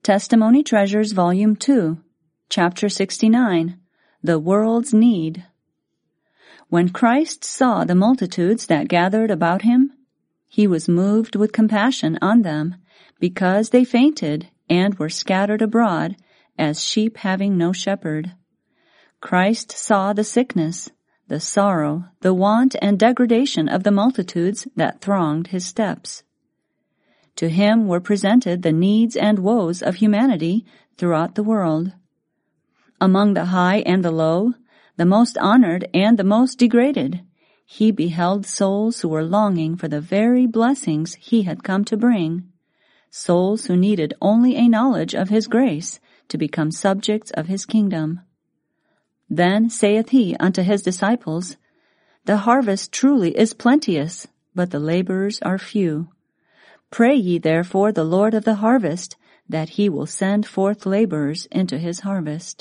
Testimony Treasures, Volume 2, Chapter 69, The World's Need. When Christ saw the multitudes that gathered about him, he was moved with compassion on them, because they fainted and were scattered abroad, as sheep having no shepherd. Christ saw the sickness, the sorrow, the want and degradation of the multitudes that thronged his steps. To him were presented the needs and woes of humanity throughout the world. Among the high and the low, the most honored and the most degraded, he beheld souls who were longing for the very blessings he had come to bring, souls who needed only a knowledge of his grace to become subjects of his kingdom. Then saith he unto his disciples, The harvest truly is plenteous, but the laborers are few. Pray ye therefore the Lord of the harvest, that he will send forth laborers into his harvest.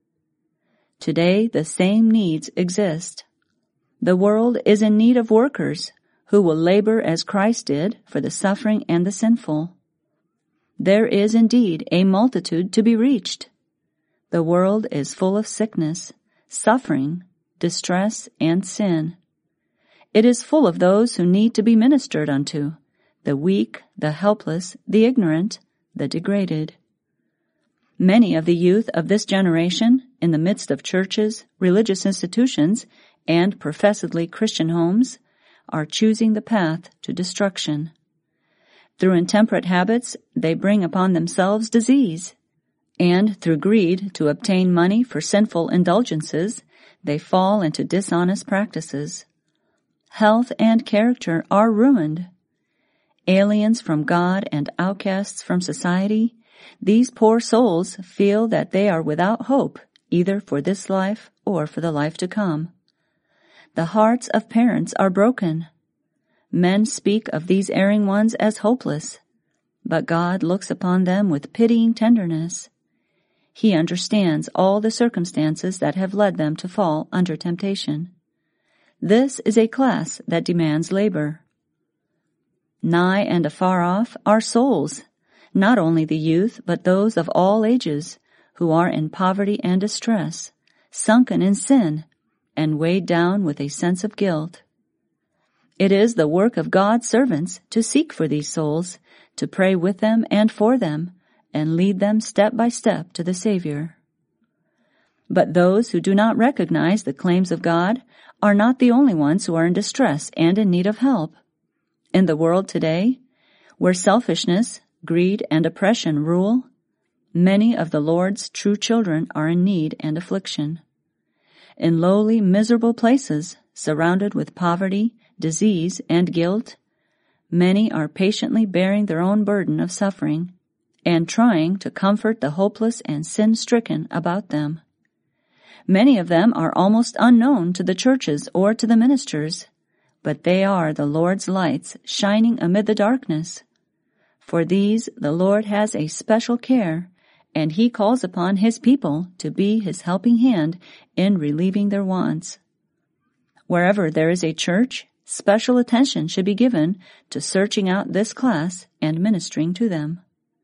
Today the same needs exist. The world is in need of workers who will labor as Christ did for the suffering and the sinful. There is indeed a multitude to be reached. The world is full of sickness, suffering, distress, and sin. It is full of those who need to be ministered unto, the weak, the helpless, the ignorant, the degraded. Many of the youth of this generation, in the midst of churches, religious institutions, and professedly Christian homes, are choosing the path to destruction. Through intemperate habits, they bring upon themselves disease, and through greed to obtain money for sinful indulgences, they fall into dishonest practices. Health and character are ruined. Aliens from God and outcasts from society, these poor souls feel that they are without hope either for this life or for the life to come. The hearts of parents are broken. Men speak of these erring ones as hopeless, but God looks upon them with pitying tenderness. He understands all the circumstances that have led them to fall under temptation. This is a class that demands labor. Nigh and afar off are souls, not only the youth, but those of all ages, who are in poverty and distress, sunken in sin, and weighed down with a sense of guilt. It is the work of God's servants to seek for these souls, to pray with them and for them, and lead them step by step to the Savior. But those who do not recognize the claims of God are not the only ones who are in distress and in need of help. In the world today, where selfishness, greed, and oppression rule, many of the Lord's true children are in need and affliction. In lowly, miserable places, surrounded with poverty, disease, and guilt, many are patiently bearing their own burden of suffering and trying to comfort the hopeless and sin-stricken about them. Many of them are almost unknown to the churches or to the ministers, but they are the Lord's lights shining amid the darkness. For these the Lord has a special care, and he calls upon his people to be his helping hand in relieving their wants. Wherever there is a church, special attention should be given to searching out this class and ministering to them.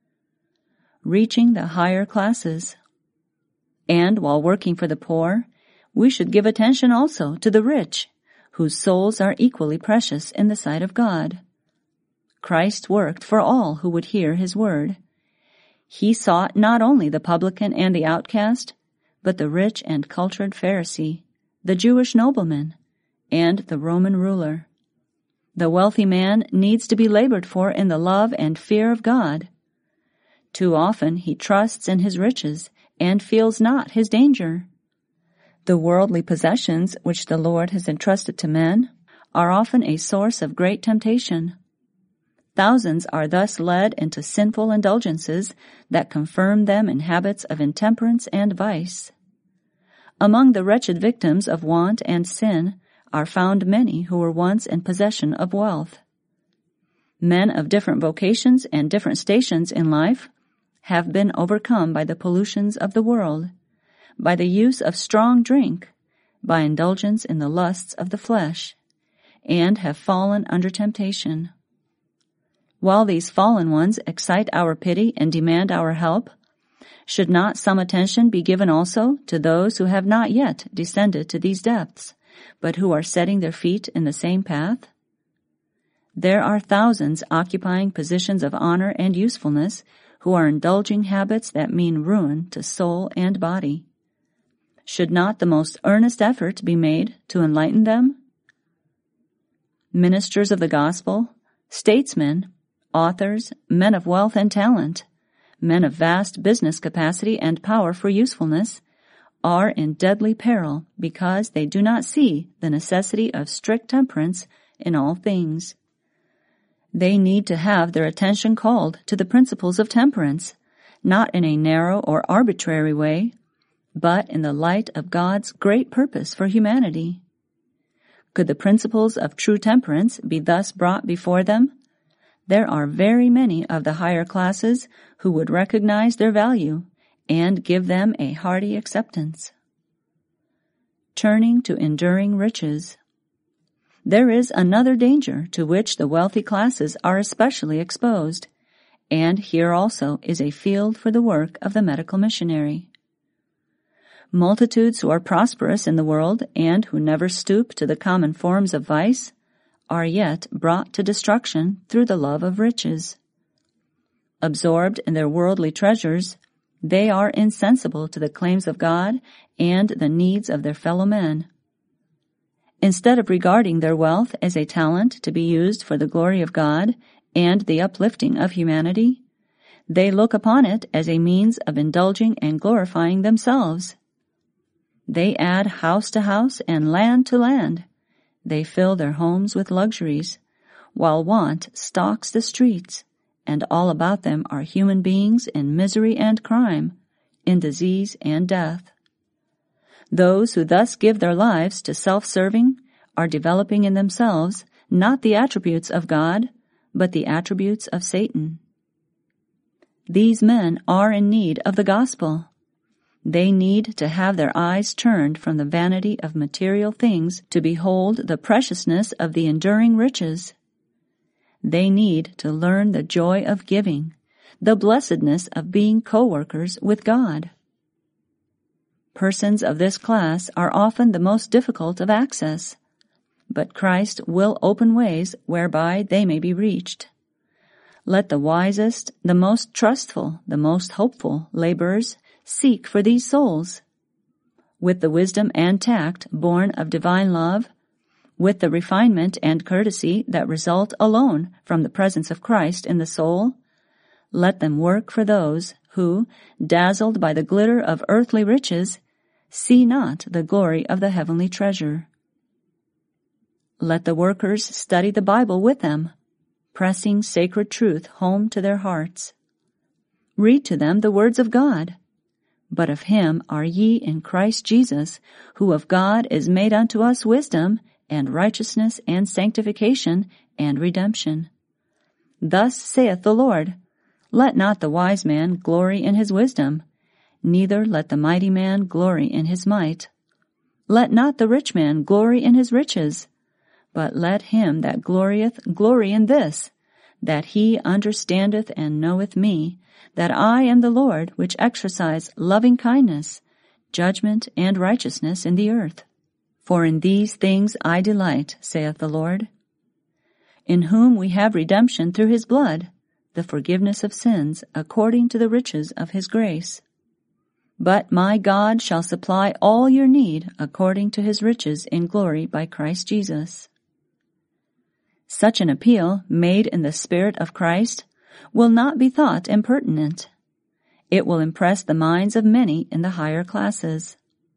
Reaching the higher classes. And while working for the poor, we should give attention also to the rich, whose souls are equally precious in the sight of God. Christ worked for all who would hear his word. He sought not only the publican and the outcast, but the rich and cultured Pharisee, the Jewish nobleman, and the Roman ruler. The wealthy man needs to be labored for in the love and fear of God. Too often he trusts in his riches and feels not his danger. The worldly possessions which the Lord has entrusted to men are often a source of great temptation. Thousands are thus led into sinful indulgences that confirm them in habits of intemperance and vice. Among the wretched victims of want and sin are found many who were once in possession of wealth. Men of different vocations and different stations in life have been overcome by the pollutions of the world, by the use of strong drink, by indulgence in the lusts of the flesh, and have fallen under temptation. While these fallen ones excite our pity and demand our help, should not some attention be given also to those who have not yet descended to these depths, but who are setting their feet in the same path? There are thousands occupying positions of honor and usefulness who are indulging habits that mean ruin to soul and body. Should not the most earnest effort be made to enlighten them? Ministers of the gospel, statesmen, authors, men of wealth and talent, men of vast business capacity and power for usefulness, are in deadly peril because they do not see the necessity of strict temperance in all things. They need to have their attention called to the principles of temperance, not in a narrow or arbitrary way, but in the light of God's great purpose for humanity. Could the principles of true temperance be thus brought before them, there are very many of the higher classes who would recognize their value and give them a hearty acceptance. Turning to enduring riches. There is another danger to which the wealthy classes are especially exposed, and here also is a field for the work of the medical missionary. Multitudes who are prosperous in the world and who never stoop to the common forms of vice are yet brought to destruction through the love of riches. Absorbed in their worldly treasures, they are insensible to the claims of God and the needs of their fellow men. Instead of regarding their wealth as a talent to be used for the glory of God and the uplifting of humanity, they look upon it as a means of indulging and glorifying themselves. They add house to house and land to land. They fill their homes with luxuries, while want stalks the streets, and all about them are human beings in misery and crime, in disease and death. Those who thus give their lives to self-serving are developing in themselves not the attributes of God, but the attributes of Satan. These men are in need of the gospel. They need to have their eyes turned from the vanity of material things to behold the preciousness of the enduring riches. They need to learn the joy of giving, the blessedness of being co-workers with God. Persons of this class are often the most difficult of access, but Christ will open ways whereby they may be reached. Let the wisest, the most trustful, the most hopeful laborers seek for these souls. With the wisdom and tact born of divine love, with the refinement and courtesy that result alone from the presence of Christ in the soul, let them work for those who, dazzled by the glitter of earthly riches, see not the glory of the heavenly treasure. Let the workers study the Bible with them, pressing sacred truth home to their hearts. Read to them the words of God. But of him are ye in Christ Jesus, who of God is made unto us wisdom, and righteousness, and sanctification, and redemption. Thus saith the Lord, Let not the wise man glory in his wisdom, neither let the mighty man glory in his might. Let not the rich man glory in his riches, but let him that glorieth glory in this, that he understandeth and knoweth me, that I am the Lord which exercise loving kindness, judgment, and righteousness in the earth. For in these things I delight, saith the Lord, in whom we have redemption through his blood, the forgiveness of sins according to the riches of his grace. But my God shall supply all your need according to his riches in glory by Christ Jesus. Such an appeal, made in the Spirit of Christ, will not be thought impertinent. It will impress the minds of many in the higher classes.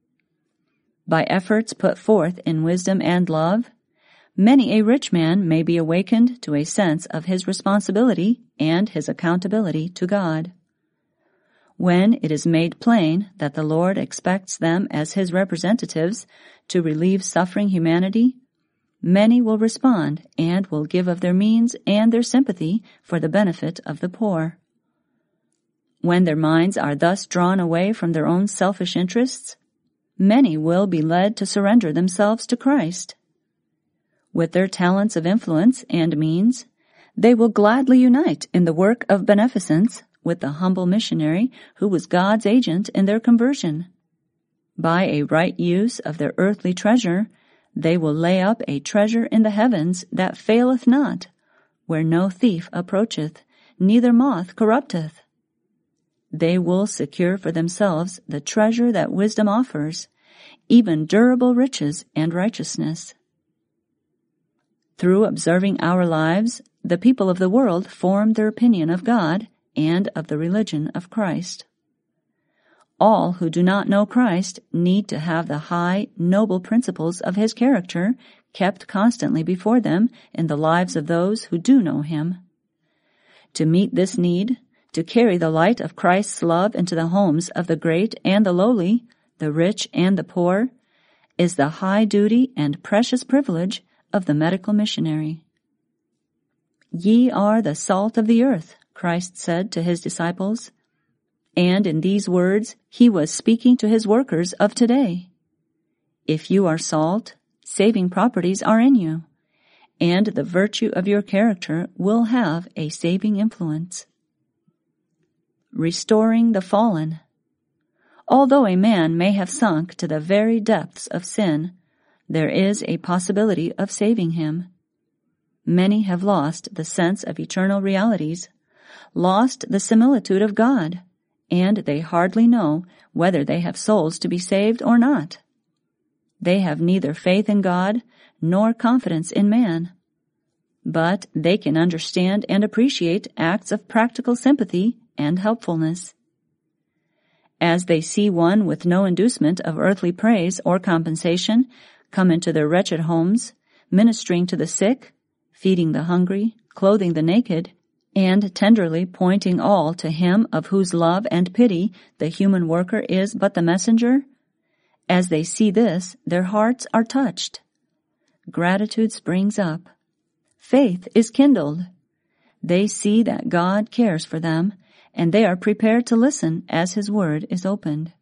By efforts put forth in wisdom and love, many a rich man may be awakened to a sense of his responsibility and his accountability to God. When it is made plain that the Lord expects them as his representatives to relieve suffering humanity, many will respond and will give of their means and their sympathy for the benefit of the poor. When their minds are thus drawn away from their own selfish interests, many will be led to surrender themselves to Christ. With their talents of influence and means, They will gladly unite in the work of beneficence with the humble missionary who was God's agent in their conversion. By a right use of their earthly treasure, they will lay up a treasure in the heavens that faileth not, where no thief approacheth, neither moth corrupteth. They will secure for themselves the treasure that wisdom offers, even durable riches and righteousness. Through observing our lives, the people of the world form their opinion of God and of the religion of Christ. All who do not know Christ need to have the high, noble principles of His character kept constantly before them in the lives of those who do know Him. To meet this need, to carry the light of Christ's love into the homes of the great and the lowly, the rich and the poor, is the high duty and precious privilege of the medical missionary. Ye are the salt of the earth, Christ said to His disciples, and in these words He was speaking to His workers of today. If you are salt, saving properties are in you, and the virtue of your character will have a saving influence. Restoring the fallen. Although a man may have sunk to the very depths of sin, there is a possibility of saving him. Many have lost the sense of eternal realities, lost the similitude of God, and they hardly know whether they have souls to be saved or not. They have neither faith in God nor confidence in man. But they can understand and appreciate acts of practical sympathy and helpfulness. As they see one with no inducement of earthly praise or compensation come into their wretched homes, ministering to the sick, feeding the hungry, clothing the naked, and tenderly pointing all to Him of whose love and pity the human worker is but the messenger, as they see this, their hearts are touched. Gratitude springs up. Faith is kindled. They see that God cares for them, and they are prepared to listen as His word is opened.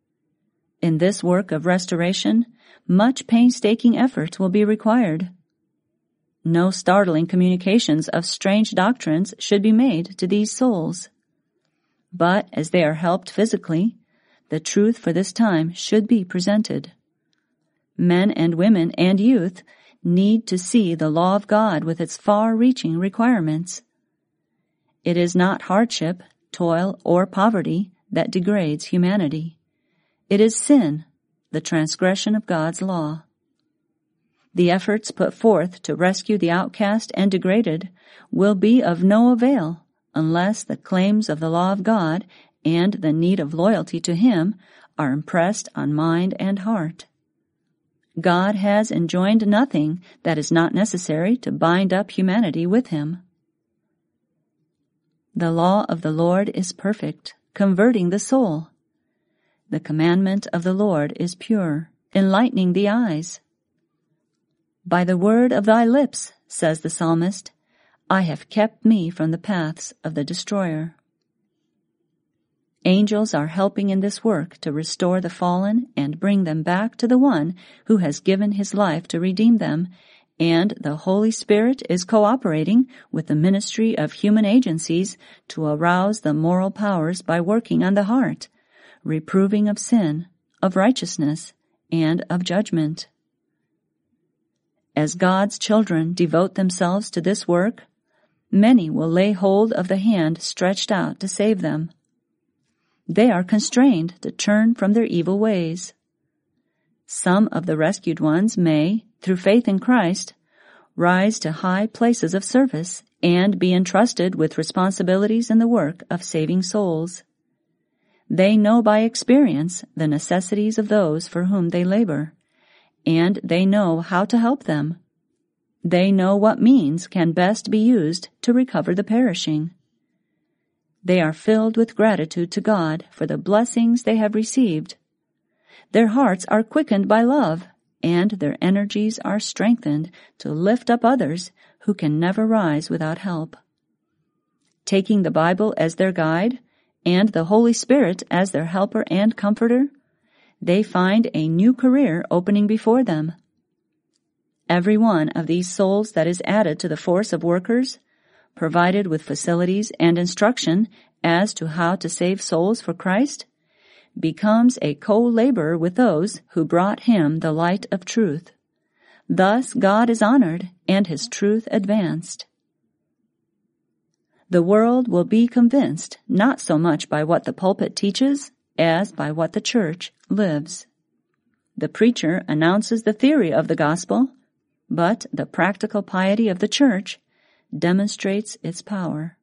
In this work of restoration, much painstaking effort will be required. No startling communications of strange doctrines should be made to these souls. But as they are helped physically, the truth for this time should be presented. Men and women and youth need to see the law of God with its far-reaching requirements. It is not hardship, toil, or poverty that degrades humanity. It is sin, the transgression of God's law. The efforts put forth to rescue the outcast and degraded will be of no avail unless the claims of the law of God and the need of loyalty to Him are impressed on mind and heart. God has enjoined nothing that is not necessary to bind up humanity with Him. The law of the Lord is perfect, converting the soul. The commandment of the Lord is pure, enlightening the eyes. By the word of thy lips, says the psalmist, I have kept me from the paths of the destroyer. Angels are helping in this work to restore the fallen and bring them back to the one who has given His life to redeem them, and the Holy Spirit is cooperating with the ministry of human agencies to arouse the moral powers by working on the heart, reproving of sin, of righteousness, and of judgment. As God's children devote themselves to this work, many will lay hold of the hand stretched out to save them. They are constrained to turn from their evil ways. Some of the rescued ones may, through faith in Christ, rise to high places of service and be entrusted with responsibilities in the work of saving souls. They know by experience the necessities of those for whom they labor, and they know how to help them. They know what means can best be used to recover the perishing. They are filled with gratitude to God for the blessings they have received. Their hearts are quickened by love, and their energies are strengthened to lift up others who can never rise without help. Taking the Bible as their guide, and the Holy Spirit as their helper and comforter, they find a new career opening before them. Every one of these souls that is added to the force of workers provided with facilities and instruction as to how to save souls for Christ, becomes a co-laborer with those who brought him the light of truth. Thus God is honored and his truth advanced. The world will be convinced not so much by what the pulpit teaches as by what the church lives. The preacher announces the theory of the gospel, but the practical piety of the church demonstrates its power.